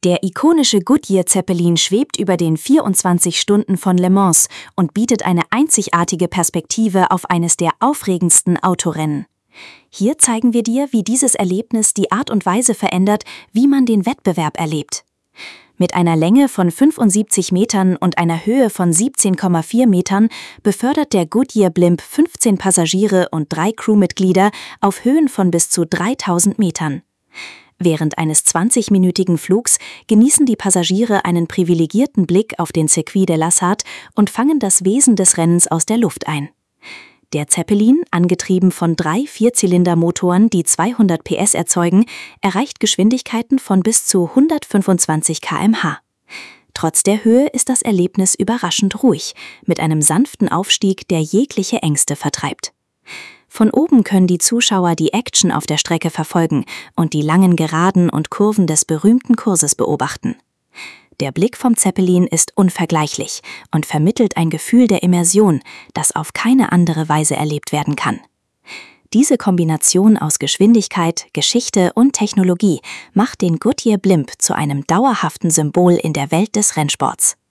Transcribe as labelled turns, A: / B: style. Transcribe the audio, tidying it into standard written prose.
A: Der ikonische Goodyear-Zeppelin schwebt über den 24 Stunden von Le Mans und bietet eine einzigartige Perspektive auf eines der aufregendsten Autorennen. Hier zeigen wir dir, wie dieses Erlebnis die Art und Weise verändert, wie man den Wettbewerb erlebt. Mit einer Länge von 75 Metern und einer Höhe von 17,4 Metern befördert der Goodyear Blimp 15 Passagiere und 3 Crewmitglieder auf Höhen von bis zu 3000 Metern. Während eines 20-minütigen Flugs genießen die Passagiere einen privilegierten Blick auf den Circuit de la Sarthe und fangen das Wesen des Rennens aus der Luft ein. Der Zeppelin, angetrieben von 3 Vierzylindermotoren, die 200 PS erzeugen, erreicht Geschwindigkeiten von bis zu 125 km/h. Trotz der Höhe ist das Erlebnis überraschend ruhig, mit einem sanften Aufstieg, der jegliche Ängste vertreibt. Von oben können die Zuschauer die Action auf der Strecke verfolgen und die langen Geraden und Kurven des berühmten Kurses beobachten. Der Blick vom Zeppelin ist unvergleichlich und vermittelt ein Gefühl der Immersion, das auf keine andere Weise erlebt werden kann. Diese Kombination aus Geschwindigkeit, Geschichte und Technologie macht den Goodyear Blimp zu einem dauerhaften Symbol in der Welt des Rennsports.